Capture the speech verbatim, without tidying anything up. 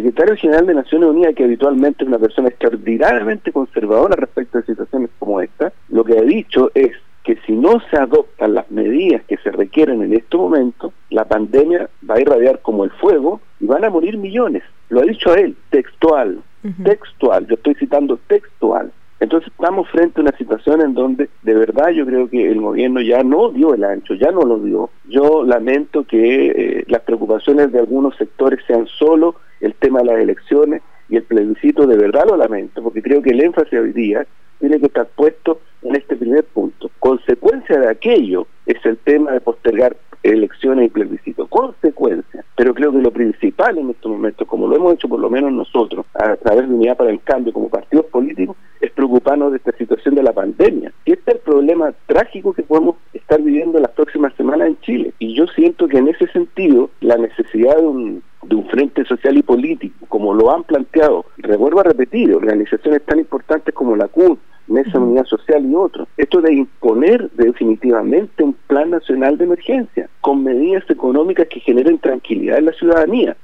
secretario general de Naciones Unidas, que habitualmente es una persona extraordinariamente conservadora respecto a situaciones como esta, lo que ha dicho es que si no se adoptan las medidas que se requieren en este momento, la pandemia va a irradiar como el fuego y van a morir millones. Lo ha dicho él, textual, uh-huh. textual, yo estoy citando textual. Entonces estamos frente a una situación en donde de verdad yo creo que el gobierno ya no dio el ancho, ya no lo dio. Yo lamento que eh, las preocupaciones de algunos sectores sean solo el tema de las elecciones y el plebiscito, de verdad lo lamento, porque creo que el énfasis hoy día tiene que estar puesto en este primer punto. Consecuencia de aquello es el tema de postergar elecciones y plebiscito, consecuencia, pero creo que lo principal en estos momentos, como lo hemos hecho por lo menos nosotros, a través de Unidad para el Cambio como partidos políticos, es preocuparnos de esta situación de la pandemia, y este es el problema trágico que podemos estar viviendo en las próximas semanas en Chile, y yo siento que en ese sentido, la necesidad de un de un frente social y político, como lo han planteado, revuelvo a repetir, organizaciones tan importantes como la C U T, Mesa de Unidad Social y otros, esto de imponer definitivamente un plan nacional de emergencia, con medidas económicas que generen tranquilidad en la ciudadanía.